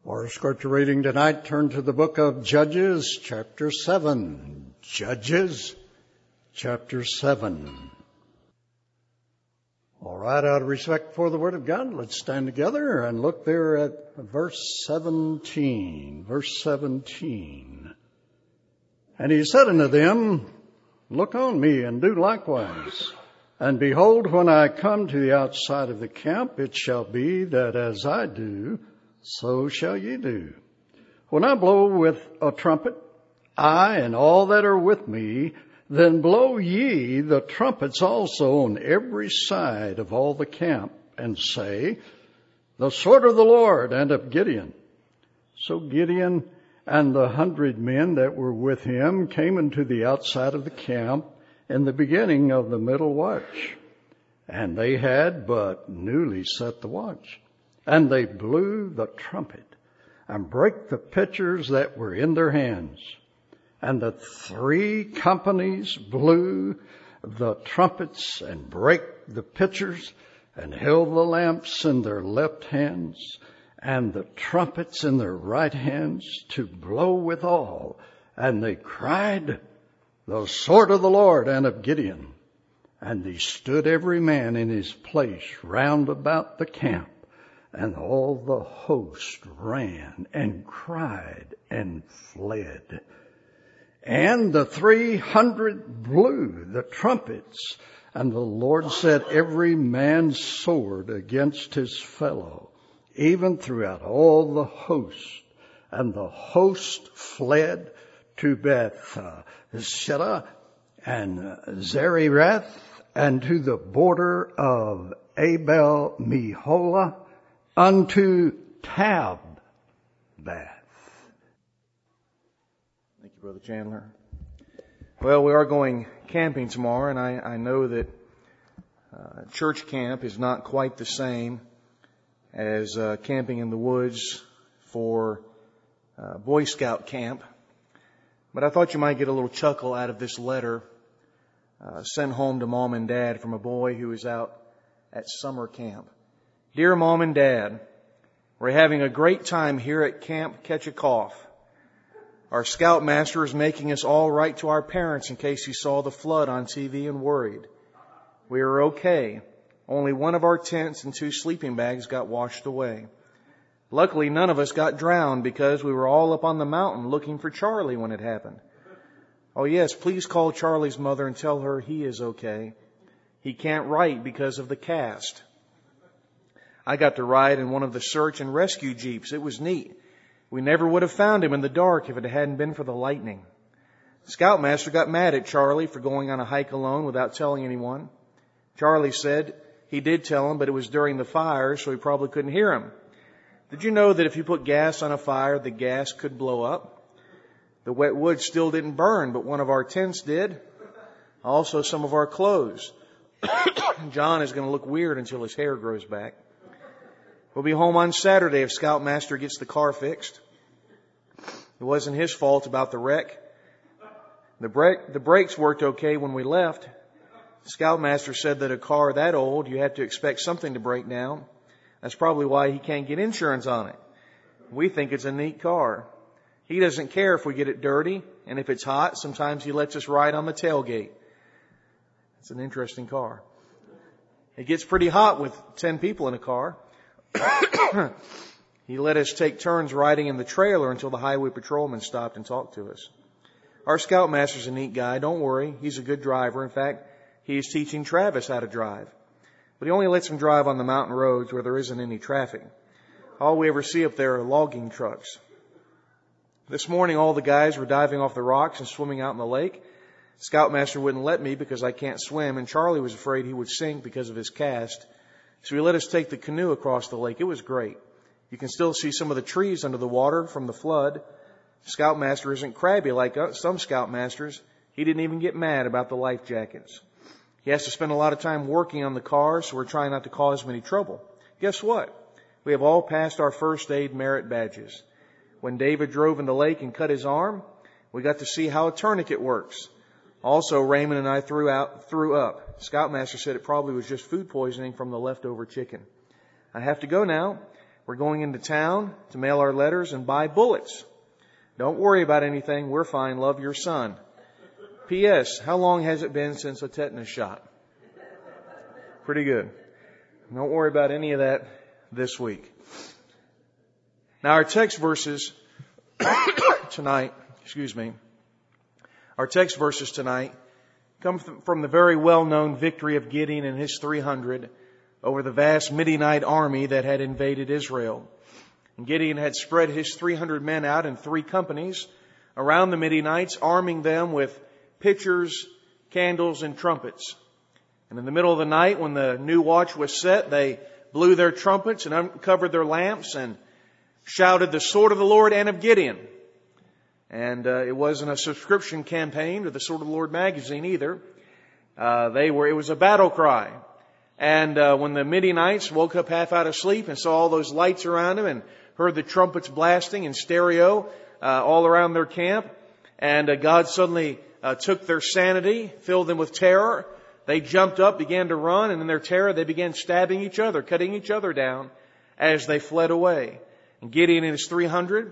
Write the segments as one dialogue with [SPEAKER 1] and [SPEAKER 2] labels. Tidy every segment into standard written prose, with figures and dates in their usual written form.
[SPEAKER 1] For our scripture reading tonight, turn to the book of Judges, chapter 7. Judges, chapter 7. All right, out of respect for the Word of God, let's stand together and look there at verse 17. Verse 17. And he said unto them, Look on me, and do likewise. And behold, when I come to the outside of the camp, it shall be that as I do, so shall ye do. When I blow with a trumpet, I and all that are with me, then blow ye the trumpets also on every side of all the camp, and say, The sword of the Lord and of Gideon. So Gideon and the 100 men that were with him came into the outside of the camp in the beginning of the middle watch. And they had but newly set the watch. And they blew the trumpet and brake the pitchers that were in their hands. And the 3 companies blew the trumpets and brake the pitchers and held the lamps in their left hands and the trumpets in their right hands to blow withal. And they cried, The sword of the Lord and of Gideon. And they stood every man in his place round about the camp. And all the host ran and cried and fled. And the 300 blew the trumpets, and the Lord set every man's sword against his fellow, even throughout all the host. And the host fled to Beth Shittah and Zererath, and to the border of Abel Meholah, unto Tabbath.
[SPEAKER 2] Thank you, Brother Chandler. Well, we are going camping tomorrow, and I know that church camp is not quite the same as camping in the woods for Boy Scout camp. But I thought you might get a little chuckle out of this letter sent home to Mom and Dad from a boy who was out at summer camp. Dear Mom and Dad, we're having a great time here at Camp Ketchikoff. Our scoutmaster is making us all write to our parents in case you saw the flood on TV and worried. We are okay. Only one of our tents and 2 sleeping bags got washed away. Luckily, none of us got drowned because we were all up on the mountain looking for Charlie when it happened. Oh yes, please call Charlie's mother and tell her he is okay. He can't write because of the cast. I got to ride in one of the search and rescue jeeps. It was neat. We never would have found him in the dark if it hadn't been for the lightning. The scoutmaster got mad at Charlie for going on a hike alone without telling anyone. Charlie said he did tell him, but it was during the fire, so he probably couldn't hear him. Did you know that if you put gas on a fire, the gas could blow up? The wet wood still didn't burn, but one of our tents did. Also some of our clothes. John is going to look weird until his hair grows back. We'll be home on Saturday if Scoutmaster gets the car fixed. It wasn't his fault about the wreck. The brakes worked okay when we left. Scoutmaster said that a car that old, you have to expect something to break down. That's probably why he can't get insurance on it. We think it's a neat car. He doesn't care if we get it dirty, and if it's hot, sometimes he lets us ride on the tailgate. It's an interesting car. It gets pretty hot with 10 people in a car. He let us take turns riding in the trailer until the highway patrolman stopped and talked to us. Our scoutmaster's a neat guy. Don't worry. He's a good driver. In fact, he is teaching Travis how to drive. But he only lets him drive on the mountain roads where there isn't any traffic. All we ever see up there are logging trucks. This morning, all the guys were diving off the rocks and swimming out in the lake. Scoutmaster wouldn't let me because I can't swim, and Charlie was afraid he would sink because of his cast. So he let us take the canoe across the lake. It was great. You can still see some of the trees under the water from the flood. Scoutmaster isn't crabby like some scoutmasters. He didn't even get mad about the life jackets. He has to spend a lot of time working on the car, so we're trying not to cause him any trouble. Guess what? We have all passed our first aid merit badges. When David drove in the lake and cut his arm, we got to see how a tourniquet works. Also, Raymond and I threw up. Scoutmaster said it probably was just food poisoning from the leftover chicken. I have to go now. We're going into town to mail our letters and buy bullets. Don't worry about anything. We're fine. Love, your son. P.S. How long has it been since a tetanus shot? Pretty good. Don't worry about any of that this week. Now our text verses tonight, our text verses tonight come from the very well-known victory of Gideon and his 300 over the vast Midianite army that had invaded Israel. And Gideon had spread his 300 men out in 3 companies around the Midianites, arming them with pitchers, candles, and trumpets. And in the middle of the night, when the new watch was set, they blew their trumpets and uncovered their lamps and shouted, "The sword of the Lord and of Gideon." And it wasn't a subscription campaign to the Sword of the Lord magazine either. It was a battle cry. And when the Midianites woke up half out of sleep and saw all those lights around them and heard the trumpets blasting in stereo all around their camp, and God suddenly took their sanity, filled them with terror, they jumped up, began to run, and in their terror they began stabbing each other, cutting each other down as they fled away. And Gideon and his 300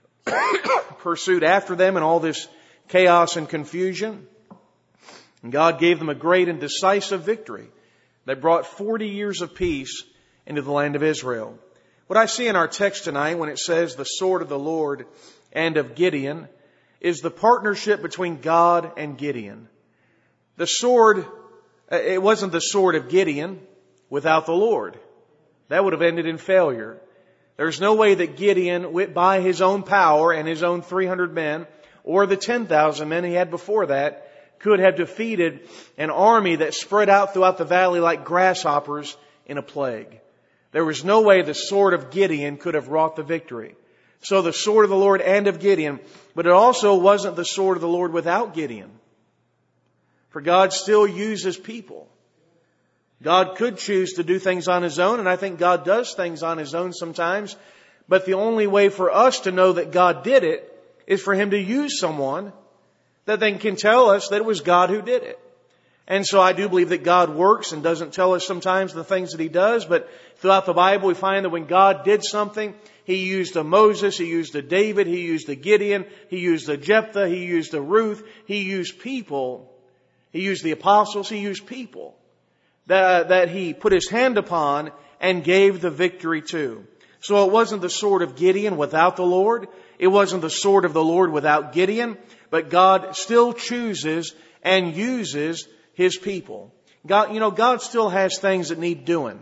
[SPEAKER 2] pursued after them in all this chaos and confusion. And God gave them a great and decisive victory that brought 40 years of peace into the land of Israel. What I see in our text tonight when it says the sword of the Lord and of Gideon is the partnership between God and Gideon. The sword, it wasn't the sword of Gideon without the Lord. That would have ended in failure. There's no way that Gideon, by his own power and his own 300 men, or the 10,000 men he had before that, could have defeated an army that spread out throughout the valley like grasshoppers in a plague. There was no way the sword of Gideon could have wrought the victory. So the sword of the Lord and of Gideon, but it also wasn't the sword of the Lord without Gideon. For God still uses people. God could choose to do things on His own, and I think God does things on His own sometimes. But the only way for us to know that God did it is for Him to use someone that then can tell us that it was God who did it. And so I do believe that God works and doesn't tell us sometimes the things that He does, but throughout the Bible we find that when God did something, He used a Moses, He used a David, He used a Gideon, He used a Jephthah, He used a Ruth, He used people, He used the apostles, He used people that He put His hand upon and gave the victory to. So it wasn't the sword of Gideon without the Lord. It wasn't the sword of the Lord without Gideon. But God still chooses and uses His people. God still has things that need doing.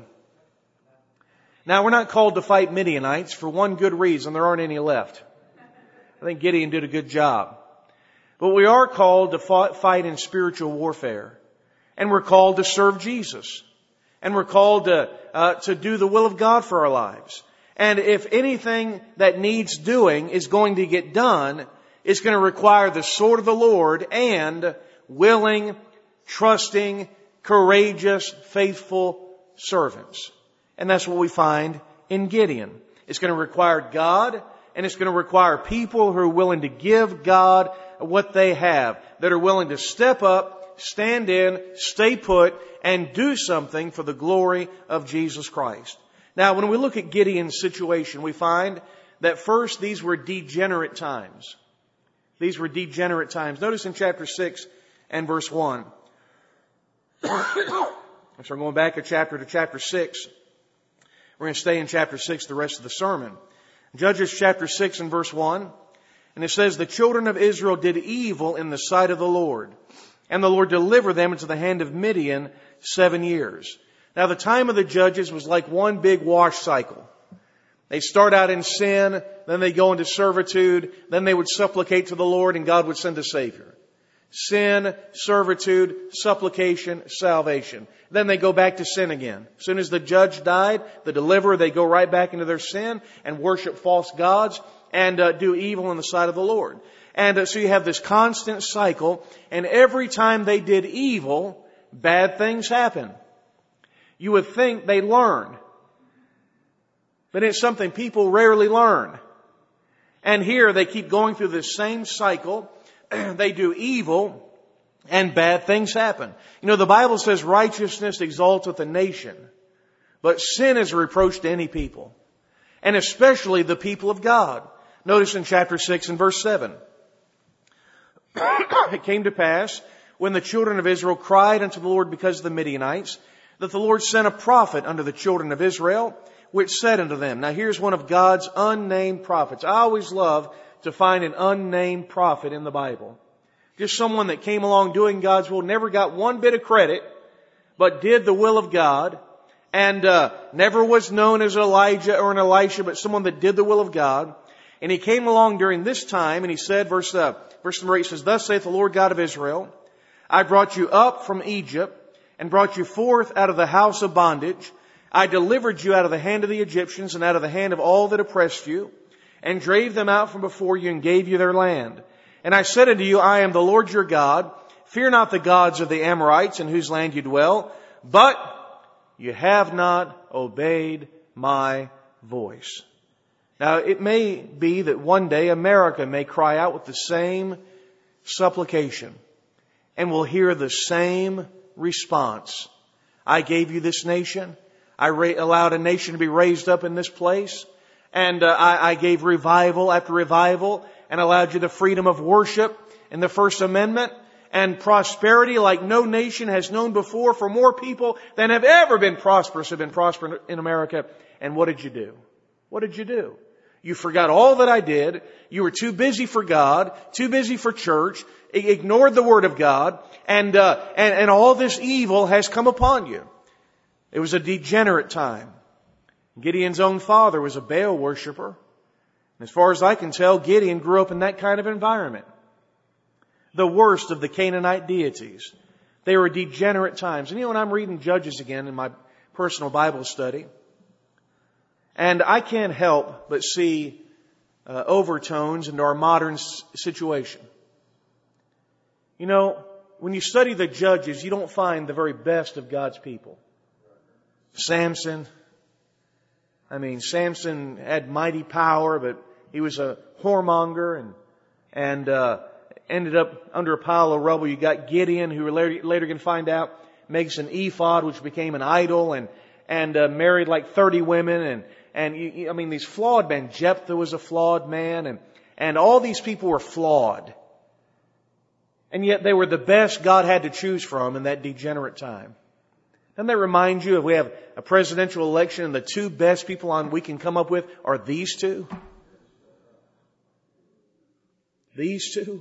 [SPEAKER 2] Now, we're not called to fight Midianites for one good reason. There aren't any left. I think Gideon did a good job. But we are called to fight in spiritual warfare. And we're called to serve Jesus. And we're called to do the will of God for our lives. And if anything that needs doing is going to get done, it's going to require the sword of the Lord and willing, trusting, courageous, faithful servants. And that's what we find in Gideon. It's going to require God, and it's going to require people who are willing to give God what they have, that are willing to step up, stand in, stay put, and do something for the glory of Jesus Christ. Now, when we look at Gideon's situation, we find that first, these were degenerate times. These were degenerate times. Notice in chapter 6 and verse 1. So we're going back a chapter to chapter 6. We're going to stay in chapter 6 the rest of the sermon. Judges chapter 6 and verse 1. And it says, "The children of Israel did evil in the sight of the Lord. And the Lord delivered them into the hand of Midian 7 years." Now the time of the judges was like one big wash cycle. They start out in sin, then they go into servitude, then they would supplicate to the Lord and God would send a Savior. Sin, servitude, supplication, salvation. Then they go back to sin again. As soon as the judge died, the deliverer, they go right back into their sin and worship false gods and do evil in the sight of the Lord. And so you have this constant cycle, and every time they did evil, bad things happen. You would think they learn. But it's something people rarely learn. And here they keep going through this same cycle. They do evil and bad things happen. The Bible says righteousness exalteth a nation, but sin is a reproach to any people. and especially the people of God. Notice in chapter 6 and verse 7. It came to pass, when the children of Israel cried unto the Lord because of the Midianites, that the Lord sent a prophet unto the children of Israel, which said unto them. Now here's one of God's unnamed prophets. I always love to find an unnamed prophet in the Bible. Just someone that came along doing God's will, never got one bit of credit, but did the will of God, and never was known as Elijah or an Elisha, but someone that did the will of God. And he came along during this time, and he said, verse number 8 says, Thus saith the Lord God of Israel, I brought you up from Egypt, and brought you forth out of the house of bondage. I delivered you out of the hand of the Egyptians, and out of the hand of all that oppressed you, and drave them out from before you, and gave you their land. And I said unto you, I am the Lord your God. Fear not the gods of the Amorites, in whose land you dwell, but you have not obeyed my voice. Now, it may be that one day America may cry out with the same supplication, and will hear the same response. I gave you this nation. I allowed a nation to be raised up in this place. And I gave revival after revival, and allowed you the freedom of worship in the First Amendment, and prosperity like no nation has known before, for more people than have ever been prosperous have been prosperous in America. And what did you do? What did you do? You forgot all that I did. You were too busy for God, too busy for church, ignored the Word of God, and all this evil has come upon you. It was a degenerate time. Gideon's own father was a Baal worshiper. As far as I can tell, Gideon grew up in that kind of environment. The worst of the Canaanite deities. They were degenerate times. And when I'm reading Judges again in my personal Bible study, and I can't help but see overtones into our modern situation. When you study the Judges, you don't find the very best of God's people. Samson. Samson had mighty power, but he was a whoremonger and ended up under a pile of rubble. You got Gideon, who we're later going to find out makes an ephod, which became an idol, and married like 30 women. And these flawed men. Jephthah was a flawed man, and all these people were flawed. And yet they were the best God had to choose from in that degenerate time. Doesn't that remind you, if we have a presidential election and the two best people we can come up with are these two? These two?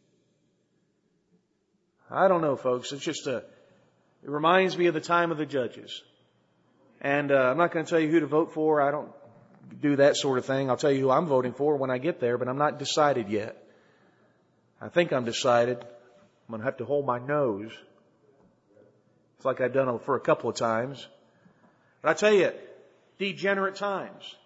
[SPEAKER 2] I don't know, folks. It's just it reminds me of the time of the Judges. And I'm not going to tell you who to vote for. I don't do that sort of thing. I'll tell you who I'm voting for when I get there, but I'm not decided yet. I think I'm decided. I'm going to have to hold my nose. It's like I've done for a couple of times. But I tell you, degenerate times.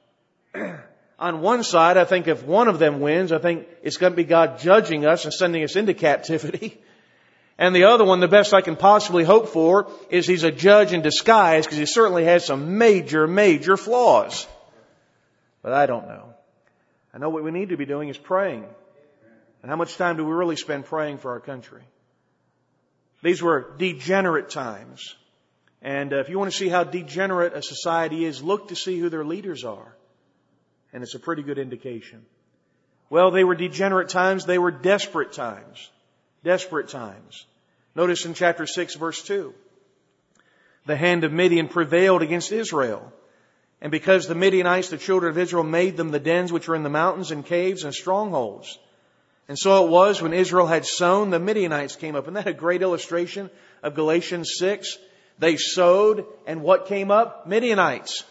[SPEAKER 2] On one side, I think if one of them wins, I think it's going to be God judging us and sending us into captivity. And the other one, the best I can possibly hope for, is He's a judge in disguise, because He certainly has some major, major flaws. But I don't know. I know what we need to be doing is praying. And how much time do we really spend praying for our country? These were degenerate times. And if you want to see how degenerate a society is, look to see who their leaders are. And it's a pretty good indication. Well, they were degenerate times. They were desperate times. Desperate times. Notice in chapter 6, verse 2. The hand of Midian prevailed against Israel. And because the Midianites, the children of Israel, made them the dens which are in the mountains and caves and strongholds. And so it was, when Israel had sown, the Midianites came up. Isn't that a great illustration of Galatians 6? They sowed, and what came up? Midianites.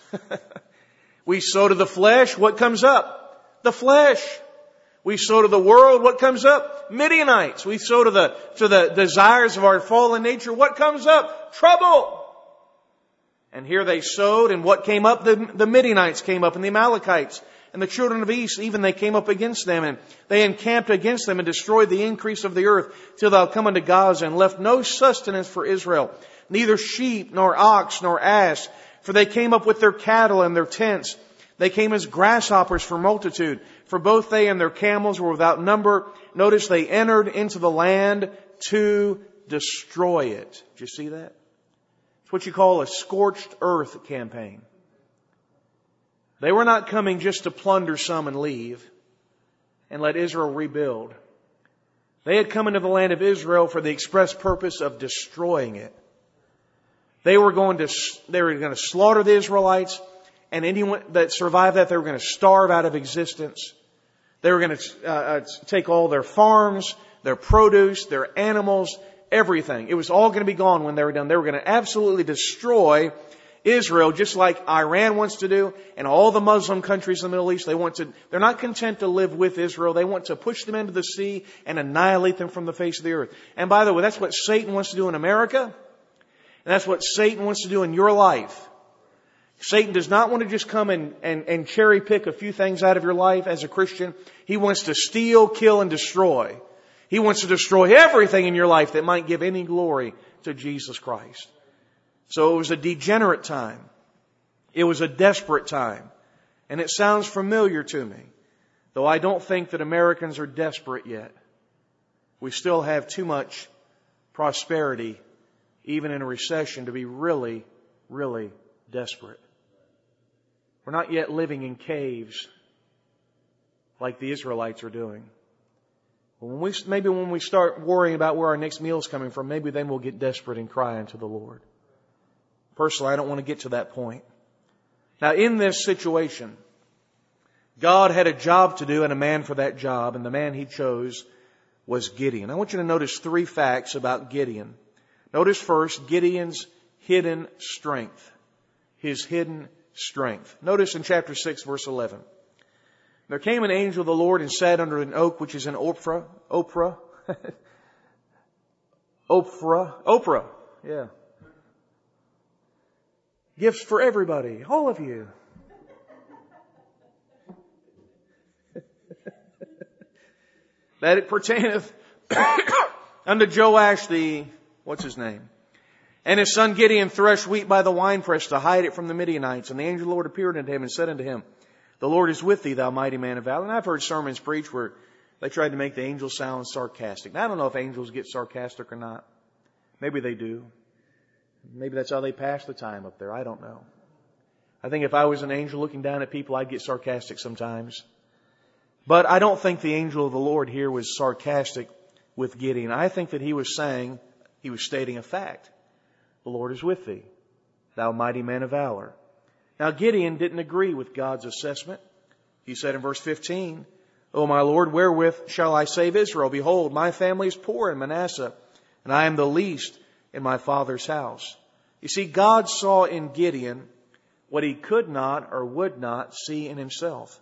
[SPEAKER 2] We sow to the flesh, what comes up? The flesh. We sow to the world, what comes up? Midianites. We sow to the desires of our fallen nature, what comes up? Trouble. And here they sowed, and what came up? The Midianites came up, and the Amalekites. And the children of East, even they came up against them, and they encamped against them and destroyed the increase of the earth till thou come unto Gaza, and left no sustenance for Israel, neither sheep, nor ox, nor ass. For they came up with their cattle and their tents. They came as grasshoppers for multitude. For both they and their camels were without number. Notice they entered into the land to destroy it. Did you see that? It's what you call a scorched earth campaign. They were not coming just to plunder some and leave and let Israel rebuild. They had come into the land of Israel for the express purpose of destroying it. They were going to slaughter the Israelites, and anyone that survived that, they were going to starve out of existence. They were going to take all their farms, their produce, their animals, everything. It was all going to be gone when they were done. They were going to absolutely destroy Israel, just like Iran wants to do, and all the Muslim countries in the Middle East. They're not content to live with Israel. They want to push them into the sea and annihilate them from the face of the earth. And by the way, that's what Satan wants to do in America. And that's what Satan wants to do in your life. Satan does not want to just come and cherry pick a few things out of your life as a Christian. He wants to steal, kill, and destroy. He wants to destroy everything in your life that might give any glory to Jesus Christ. So it was a degenerate time. It was a desperate time. And it sounds familiar to me, though I don't think that Americans are desperate yet. We still have too much prosperity, even in a recession, to be really, really desperate. We're not yet living in caves like the Israelites are doing. Maybe when we start worrying about where our next meal is coming from, maybe then we'll get desperate and cry unto the Lord. Personally, I don't want to get to that point. Now, in this situation, God had a job to do and a man for that job, and the man He chose was Gideon. I want you to notice 3 facts about Gideon. Notice first, Gideon's hidden strength. His hidden strength. Notice in chapter 6, verse 11. There came an angel of the Lord and sat under an oak which is in Ophrah. Ophrah, yeah. Gifts for everybody, all of you. That it pertaineth unto Joash what's his name? And his son Gideon threshed wheat by the winepress to hide it from the Midianites. And the angel of the Lord appeared unto him and said unto him, The Lord is with thee, thou mighty man of valor. And I've heard sermons preached where they tried to make the angels sound sarcastic. Now, I don't know if angels get sarcastic or not. Maybe they do. Maybe that's how they pass the time up there. I don't know. I think if I was an angel looking down at people, I'd get sarcastic sometimes. But I don't think the angel of the Lord here was sarcastic with Gideon. I think that he was stating a fact. The Lord is with thee, thou mighty man of valor. Now Gideon didn't agree with God's assessment. He said in verse 15, O my Lord, wherewith shall I save Israel? Behold, my family is poor in Manasseh, and I am the least in my father's house. You see, God saw in Gideon what He could not or would not see in himself.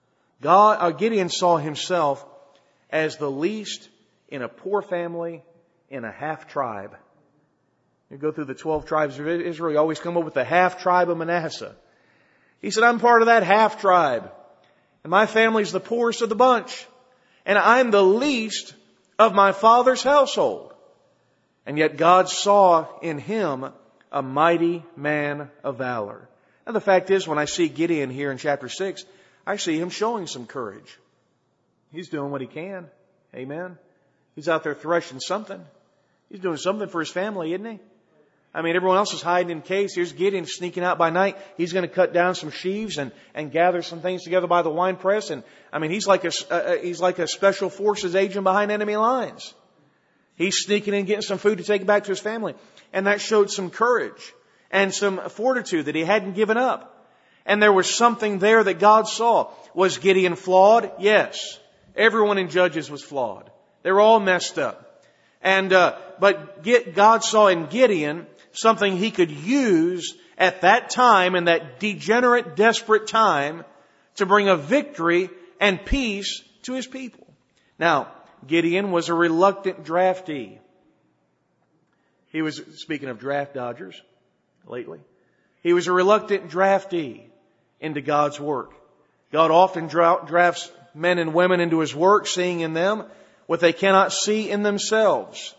[SPEAKER 2] Gideon saw himself as the least in a poor family in a half tribe. You go through the 12 tribes of Israel, you always come up with the half tribe of Manasseh. He said, I'm part of that half tribe. And my family's the poorest of the bunch. And I'm the least of my father's household. And yet God saw in him a mighty man of valor. Now the fact is, when I see Gideon here in chapter 6, I see him showing some courage. He's doing what he can. Amen. He's out there threshing something. He's doing something for his family, isn't he? I mean, everyone else is hiding in caves. Here's Gideon sneaking out by night. He's going to cut down some sheaves and gather some things together by the winepress. And I mean, he's like a special forces agent behind enemy lines. He's sneaking in, getting some food to take back to his family. And that showed some courage and some fortitude that he hadn't given up. And there was something there that God saw. Was Gideon flawed? Yes. Everyone in Judges was flawed. They were all messed up. But God saw in Gideon something He could use at that time, in that degenerate, desperate time, to bring a victory and peace to His people. Now, Gideon was a reluctant draftee. He was, speaking of draft dodgers lately, he was a reluctant draftee into God's work. God often drafts men and women into His work, seeing in them what they cannot see in themselves.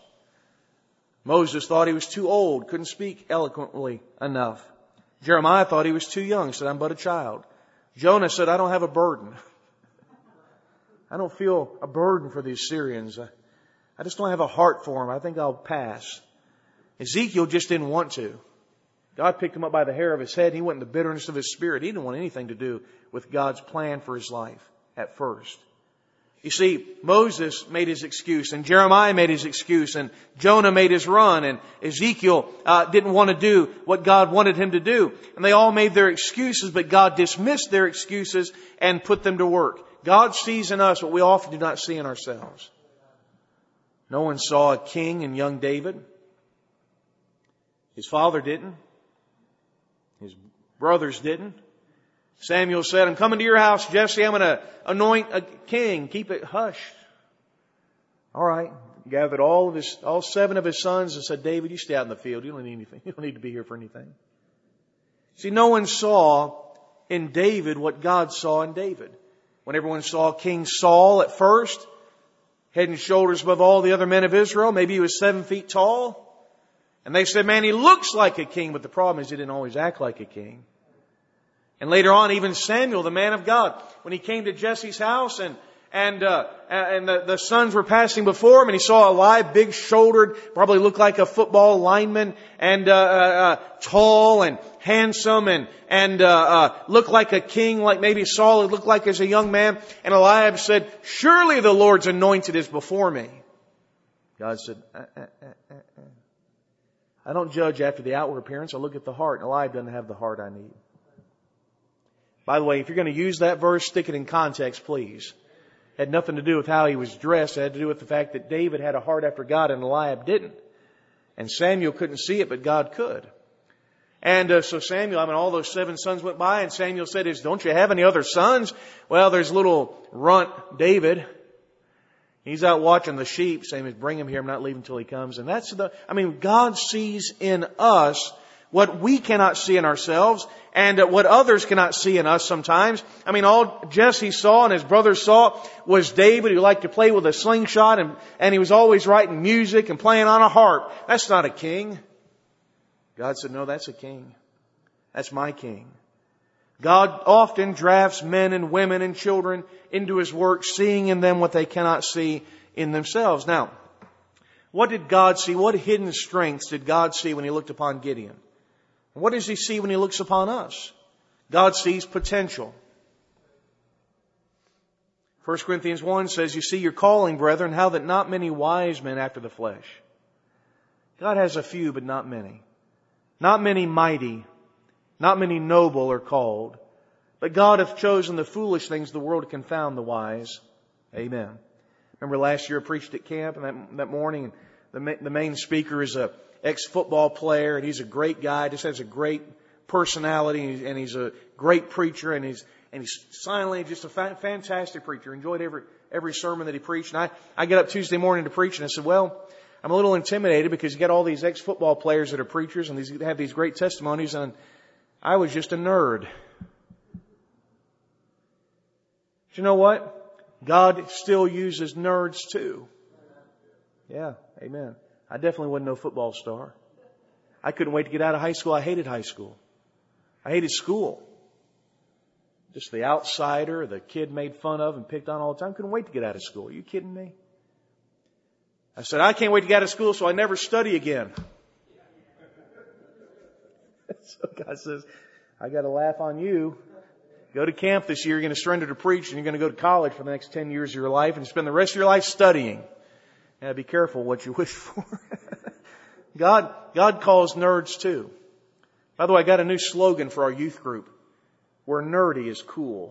[SPEAKER 2] Moses thought he was too old, couldn't speak eloquently enough. Jeremiah thought he was too young, said, I'm but a child. Jonah said, I don't have a burden. I don't feel a burden for the Assyrians. I just don't have a heart for them. I think I'll pass. Ezekiel just didn't want to. God picked him up by the hair of his head. He went in the bitterness of his spirit. He didn't want anything to do with God's plan for his life at first. You see, Moses made his excuse, and Jeremiah made his excuse, and Jonah made his run, and Ezekiel didn't want to do what God wanted him to do. And they all made their excuses, but God dismissed their excuses and put them to work. God sees in us what we often do not see in ourselves. No one saw a king in young David. His father didn't. His brothers didn't. Samuel said, I'm coming to your house, Jesse. I'm going to anoint a king. Keep it hushed. All right. He gathered all 7 of his sons and said, David, you stay out in the field. You don't need anything. You don't need to be here for anything. See, no one saw in David what God saw in David. When everyone saw King Saul at first, head and shoulders above all the other men of Israel, maybe he was 7 feet tall. And they said, man, he looks like a king, but the problem is he didn't always act like a king. And later on, even Samuel, the man of God, when he came to Jesse's house and the sons were passing before him and he saw Eliab, big-shouldered, probably looked like a football lineman, and tall and handsome and looked like a king, like maybe Saul had looked like as a young man. And Eliab said, surely the Lord's anointed is before me. God said, I don't judge after the outward appearance. I look at the heart. And Eliab doesn't have the heart I need. By the way, if you're going to use that verse, stick it in context, please. It had nothing to do with how he was dressed. It had to do with the fact that David had a heart after God and Eliab didn't. And Samuel couldn't see it, but God could. And so Samuel, all those 7 sons went by, and Samuel said, don't you have any other sons? Well, there's little runt David. He's out watching the sheep. Samuel, bring him here. I'm not leaving until he comes. And God sees in us what we cannot see in ourselves and what others cannot see in us sometimes. All Jesse saw and his brothers saw was David who liked to play with a slingshot and he was always writing music and playing on a harp. That's not a king. God said, no, that's a king. That's my king. God often drafts men and women and children into His work, seeing in them what they cannot see in themselves. Now, what did God see? What hidden strengths did God see when He looked upon Gideon? What does He see when He looks upon us? God sees potential. 1 Corinthians 1 says, you see your calling, brethren, how that not many wise men after the flesh. God has a few, but not many. Not many mighty. Not many noble are called. But God hath chosen the foolish things of the world to confound the wise. Amen. Remember last year I preached at camp and that morning, the main speaker is a ex-football player, and he's a great guy, just has a great personality, and he's a great preacher, and he's silently just a fantastic preacher. Enjoyed every sermon that he preached. And I get up Tuesday morning to preach, and I said, well, I'm a little intimidated because you got all these ex-football players that are preachers, and they have these great testimonies, and I was just a nerd. But you know what? God still uses nerds too. Yeah, amen. I definitely wasn't no football star. I couldn't wait to get out of high school. I hated high school. I hated school. Just the outsider, the kid made fun of and picked on all the time. Couldn't wait to get out of school. Are you kidding me? I said, I can't wait to get out of school so I never study again. So God says, I got to laugh on you. Go to camp this year. You're going to surrender to preach, and you're going to go to college for the next 10 years of your life and spend the rest of your life studying. Now, be careful what you wish for. God calls nerds too. By the way, I got a new slogan for our youth group. Where nerdy is cool.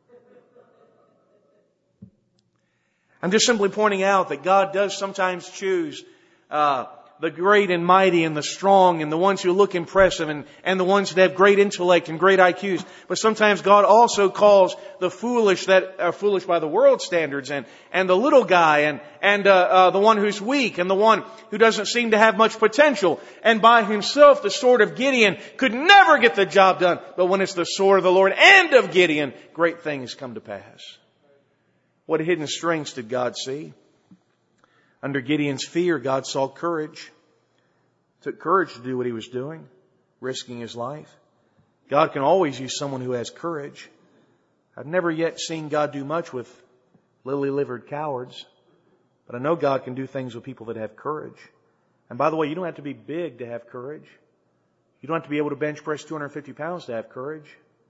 [SPEAKER 2] I'm just simply pointing out that God does sometimes choose the great and mighty and the strong and the ones who look impressive and the ones that have great intellect and great IQs. But sometimes God also calls the foolish that are foolish by the world standards and the little guy and the one who's weak and the one who doesn't seem to have much potential. And by himself, the sword of Gideon could never get the job done. But when it's the sword of the Lord and of Gideon, great things come to pass. What hidden strengths did God see? Under Gideon's fear, God saw courage. It took courage to do what he was doing, risking his life. God can always use someone who has courage. I've never yet seen God do much with lily-livered cowards, but I know God can do things with people that have courage. And by the way, you don't have to be big to have courage. You don't have to be able to bench press 250 pounds to have courage.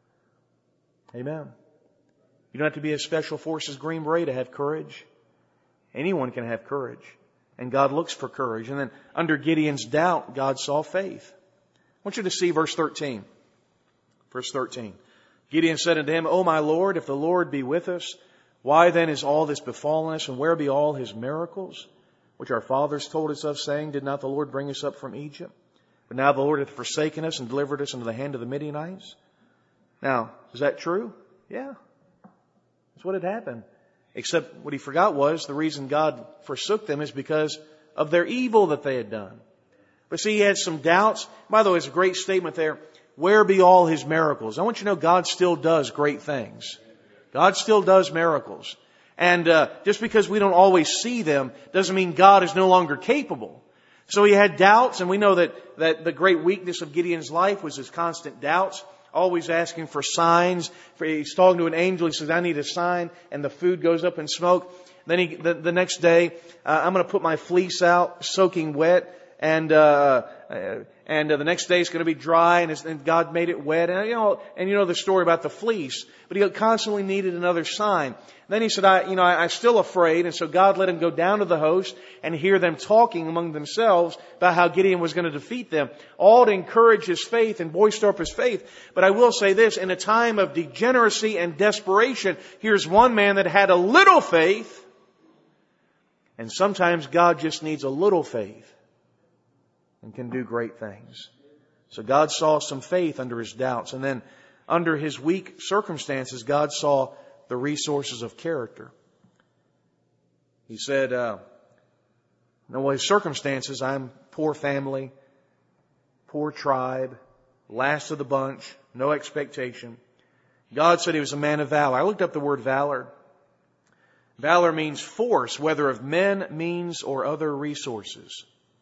[SPEAKER 2] Amen. You don't have to be a Special Forces Green Beret to have courage. Anyone can have courage. And God looks for courage. And then under Gideon's doubt, God saw faith. I want you to see verse 13. Verse 13. Gideon said unto him, O my Lord, if the Lord be with us, why then is all this befallen us? And where be all His miracles, which our fathers told us of, saying, Did not the Lord bring us up from Egypt? But now the Lord hath forsaken us and delivered us into the hand of the Midianites. Now, is that true? Yeah. That's what had happened. Except what he forgot was the reason God forsook them is because of their evil that they had done. But see, he had some doubts. By the way, it's a great statement there. Where be all His miracles? I want you to know God still does great things. God still does miracles. And just because we don't always see them doesn't mean God is no longer capable. So he had doubts, and we know that the great weakness of Gideon's life was his constant doubts, always asking for signs. He's talking to an angel. He says, I need a sign, and the food goes up in smoke. Then the next day, I'm going to put my fleece out, soaking wet, and the next day it's going to be dry, and God made it wet. And you know the story about the fleece. But he constantly needed another sign. Then he said, I'm still afraid. And so God let him go down to the host and hear them talking among themselves about how Gideon was going to defeat them, all to encourage his faith and bolster up his faith. But I will say this, in a time of degeneracy and desperation, here's one man that had a little faith. And sometimes God just needs a little faith and can do great things. So God saw some faith under his doubts. And then under his weak circumstances, God saw the resources of character. He said, no, his circumstances, I'm poor family, poor tribe, last of the bunch, no expectation. God said he was a man of valor. I looked up the word valor. Valor means force, whether of men, means, or other resources.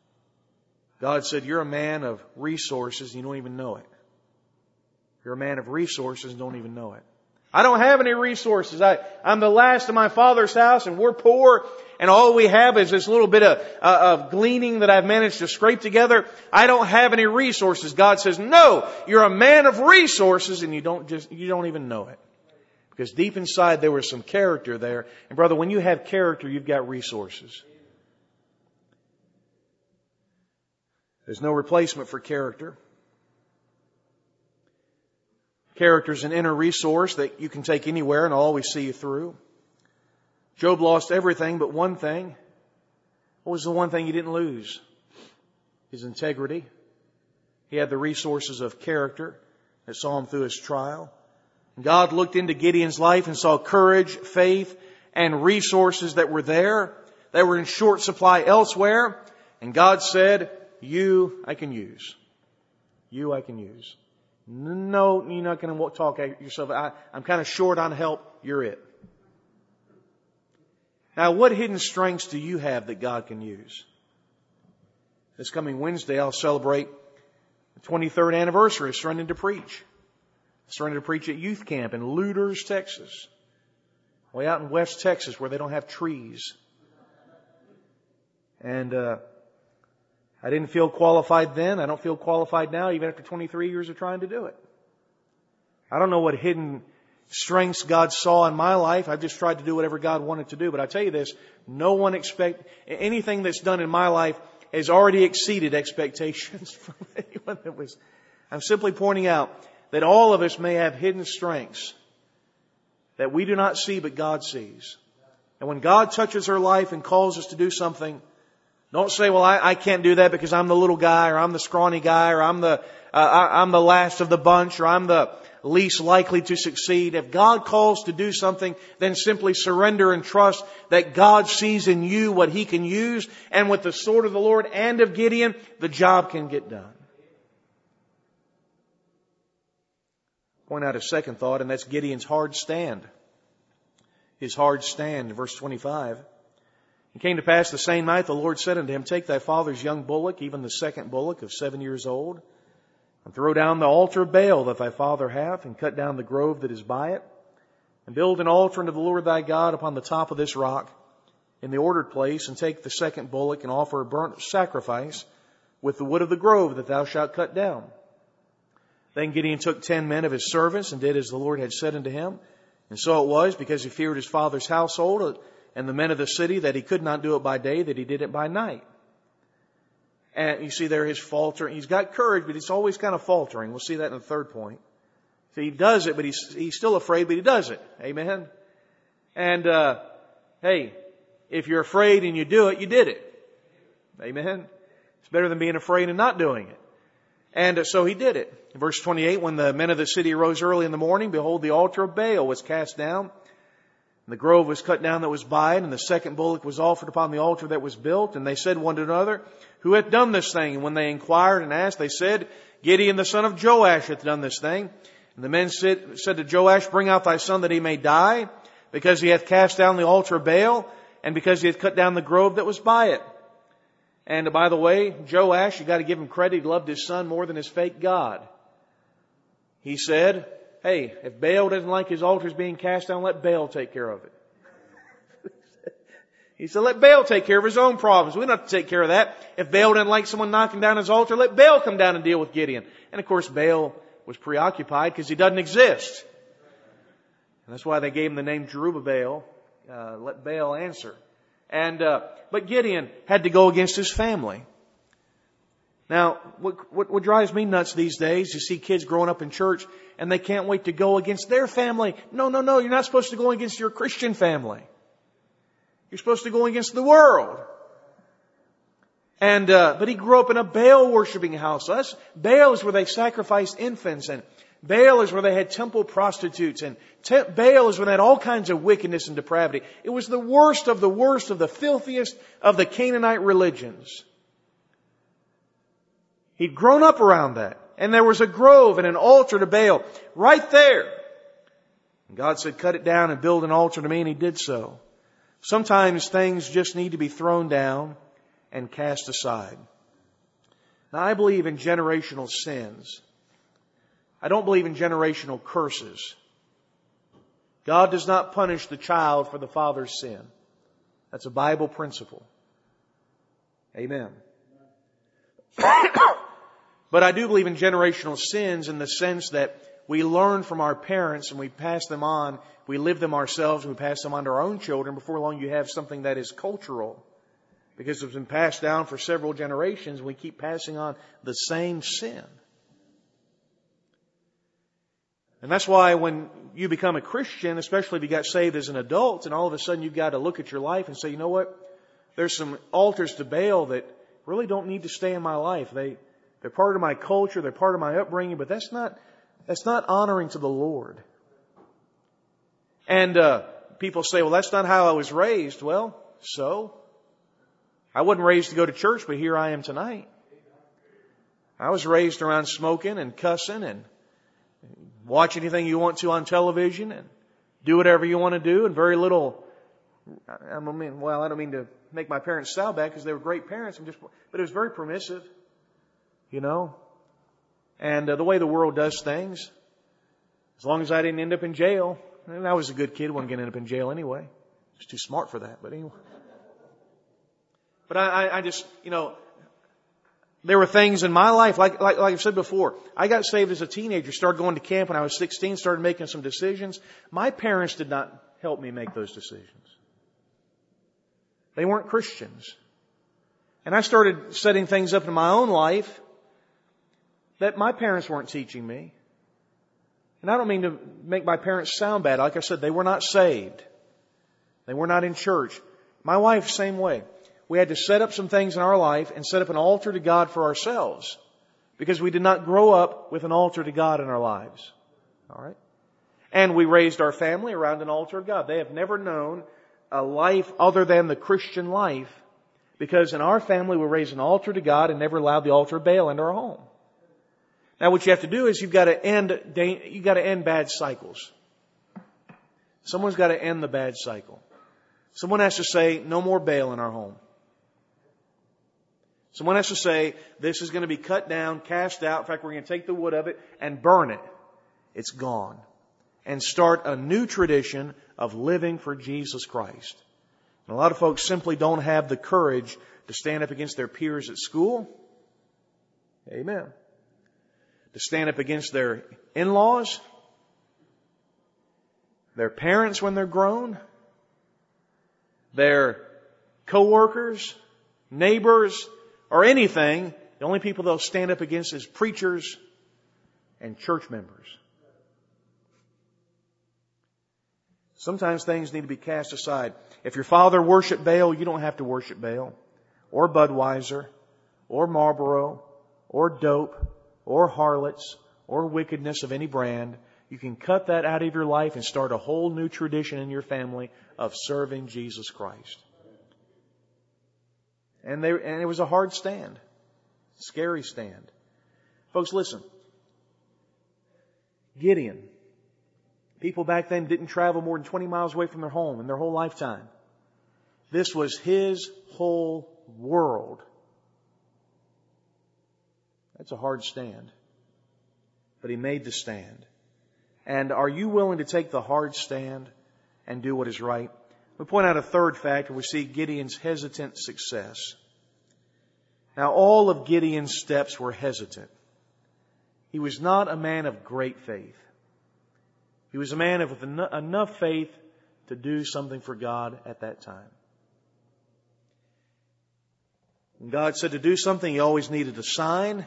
[SPEAKER 2] God said, you're a man of resources and you don't even know it. You're a man of resources and don't even know it. I don't have any resources. I'm the last of my father's house and we're poor and all we have is this little bit of gleaning that I've managed to scrape together. I don't have any resources. God says, no, you're a man of resources and you don't even know it. Because deep inside there was some character there. And brother, when you have character, you've got resources. There's no replacement for character. Character is an inner resource that you can take anywhere and always see you through. Job lost everything but one thing. What was the one thing he didn't lose? His integrity. He had the resources of character that saw him through his trial. God looked into Gideon's life and saw courage, faith, and resources that were there, that were in short supply elsewhere. And God said, you I can use. You I can use. No, you're not going to talk at yourself. I'm kind of short on help. You're it. Now, what hidden strengths do you have that God can use? This coming Wednesday, I'll celebrate the 23rd anniversary of Surrendering to Preach. I surrendered to preach at youth camp in Luders, Texas. Way out in West Texas where they don't have trees. And I didn't feel qualified then. I don't feel qualified now, even after 23 years of trying to do it. I don't know what hidden strengths God saw in my life. I've just tried to do whatever God wanted to do. But I tell you this, anything that's done in my life has already exceeded expectations from anyone that was. I'm simply pointing out that all of us may have hidden strengths that we do not see, but God sees. And when God touches our life and calls us to do something, don't say, well, I can't do that because I'm the little guy, or I'm the scrawny guy, or I'm the last of the bunch, or I'm the least likely to succeed. If God calls to do something, then simply surrender and trust that God sees in you what He can use. And with the sword of the Lord and of Gideon, the job can get done. Point out a second thought, and that's Gideon's hard stand. His hard stand, verse 25. It came to pass the same night the Lord said unto him, Take thy father's young bullock, even the second bullock of 7 years old, and throw down the altar of Baal that thy father hath, and cut down the grove that is by it, and build an altar unto the Lord thy God upon the top of this rock, in the ordered place, and take the second bullock, and offer a burnt sacrifice with the wood of the grove that thou shalt cut down. Then Gideon took 10 men of his servants and did as the Lord had said unto him. And so it was, because he feared his father's household and the men of the city, that he could not do it by day, that he did it by night. And you see there his faltering. He's got courage, but he's always kind of faltering. We'll see that in the third point. So he does it, but he's still afraid, but he does it. Amen? And, hey, if you're afraid and you do it, you did it. Amen? It's better than being afraid and not doing it. And so he did it. In verse 28, when the men of the city arose early in the morning, behold, the altar of Baal was cast down, and the grove was cut down that was by it, and the second bullock was offered upon the altar that was built. And they said one to another, Who hath done this thing? And when they inquired and asked, they said, Gideon the son of Joash hath done this thing. And the men said to Joash, Bring out thy son that he may die, because he hath cast down the altar of Baal, and because he hath cut down the grove that was by it. And by the way, Joash, you got to give him credit, he loved his son more than his fake God. He said, hey, if Baal doesn't like his altars being cast down, let Baal take care of it. He said, let Baal take care of his own problems. We don't have to take care of that. If Baal doesn't like someone knocking down his altar, let Baal come down and deal with Gideon. And of course, Baal was preoccupied because he doesn't exist. And that's why they gave him the name Jerubbaal. Let Baal answer. And but Gideon had to go against his family. Now, what drives me nuts these days, you see kids growing up in church and they can't wait to go against their family. No, you're not supposed to go against your Christian family. You're supposed to go against the world. And but he grew up in a Baal worshiping house. Baal is where they sacrificed infants, and Baal is where they had temple prostitutes, and Baal is where they had all kinds of wickedness and depravity. It was the worst of the filthiest of the Canaanite religions. He'd grown up around that. And there was a grove and an altar to Baal right there. And God said, cut it down and build an altar to me, and He did so. Sometimes things just need to be thrown down and cast aside. Now, I believe in generational sins. I don't believe in generational curses. God does not punish the child for the father's sin. That's a Bible principle. Amen. But I do believe in generational sins in the sense that we learn from our parents and we pass them on. We live them ourselves and we pass them on to our own children. Before long you have something that is cultural. Because it's been passed down for several generations. We keep passing on the same sin. And that's why when you become a Christian, especially if you got saved as an adult, and all of a sudden you've got to look at your life and say, you know what? There's some altars to Baal that really don't need to stay in my life. They're part of my culture, they're part of my upbringing, but that's not honoring to the Lord. And people say, well, that's not how I was raised. Well, so? I wasn't raised to go to church, but here I am tonight. I was raised around smoking and cussing and watch anything you want to on television and do whatever you want to do, and very little. I don't mean to make my parents sound bad because they were great parents. But it was very permissive, you know. And the way the world does things, as long as I didn't end up in jail, and I was a good kid, wasn't going to end up in jail anyway. I was too smart for that, but anyway. But I just, you know, there were things in my life, like I've said before, I got saved as a teenager, started going to camp when I was 16, started making some decisions. My parents did not help me make those decisions. They weren't Christians. And I started setting things up in my own life that my parents weren't teaching me. And I don't mean to make my parents sound bad. Like I said, they were not saved. They were not in church. My wife, same way. We had to set up some things in our life and set up an altar to God for ourselves, because we did not grow up with an altar to God in our lives. All right? And we raised our family around an altar of God. They have never known a life other than the Christian life, because in our family we raised an altar to God and never allowed the altar of Baal into our home. Now what you have to do is you've got to end bad cycles. Someone's got to end the bad cycle. Someone has to say, no more Baal in our home. Someone has to say, this is going to be cut down, cast out. In fact, we're going to take the wood of it and burn it. It's gone. And start a new tradition of living for Jesus Christ. And a lot of folks simply don't have the courage to stand up against their peers at school. Amen. to stand up against their in-laws, their parents when they're grown, their co-workers, neighbors, or anything. The only people they'll stand up against is preachers and church members. Sometimes things need to be cast aside. If your father worshiped Baal, you don't have to worship Baal, or Budweiser, or Marlboro, or dope, or harlots, or wickedness of any brand. You can cut that out of your life and start a whole new tradition in your family of serving Jesus Christ. And it was a hard stand. Scary stand. Folks, listen. Gideon. People back then didn't travel more than 20 miles away from their home in their whole lifetime. This was his whole world. That's a hard stand. But he made the stand. And are you willing to take the hard stand and do what is right? We point out a third factor. We see Gideon's hesitant success. Now, all of Gideon's steps were hesitant. He was not a man of great faith. He was a man with enough faith to do something for God at that time. When God said to do something, He always needed a sign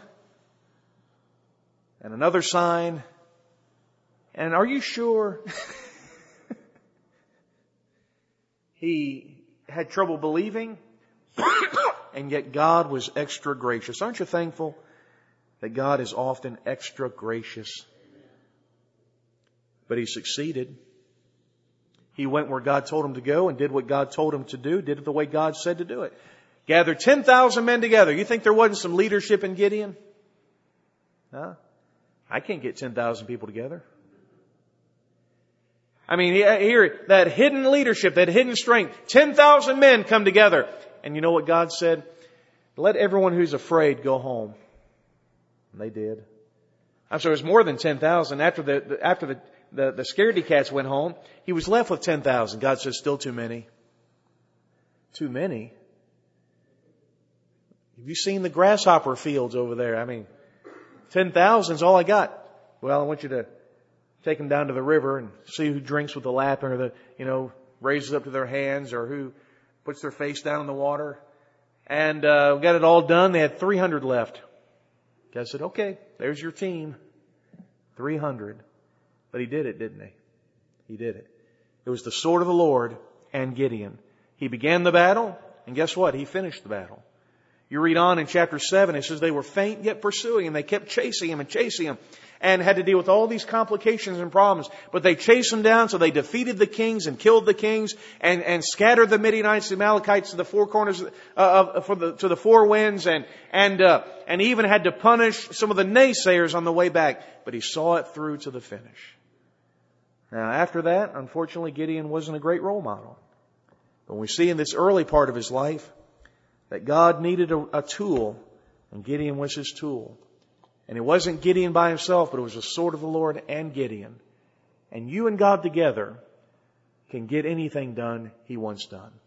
[SPEAKER 2] and another sign. And are you sure he had trouble believing? And yet God was extra gracious. Aren't you thankful that God is often extra gracious? But he succeeded. He went where God told him to go and did what God told him to do, did it the way God said to do it. Gathered 10,000 men together. You think there wasn't some leadership in Gideon? Huh? I can't get 10,000 people together. I mean, here, that hidden leadership, that hidden strength. 10,000 men come together. And you know what God said? Let everyone who's afraid go home. And they did. I'm sorry, it was more than 10,000. After the scaredy cats went home, he was left with 10,000. God said, still too many. Too many? Have you seen the grasshopper fields over there? I mean, 10,000 is all I got. Well, I want you to take them down to the river and see who drinks with the lap or raises up to their hands or who puts their face down in the water. And we got it all done. They had 300 left. God said, okay, there's your team. 300. But he did it, didn't he? He did it. It was the sword of the Lord and Gideon. He began the battle, and guess what? He finished the battle. You read on in chapter 7, it says they were faint yet pursuing him. They kept chasing him and had to deal with all these complications and problems. But they chased him down, so they defeated the kings and killed the kings and scattered the Midianites, the Amalekites to the four corners, to the four winds and even had to punish some of the naysayers on the way back. But he saw it through to the finish. Now, after that, unfortunately, Gideon wasn't a great role model. But we see in this early part of his life that God needed a tool, and Gideon was his tool. And it wasn't Gideon by himself, but it was the sword of the Lord and Gideon. And you and God together can get anything done He wants done.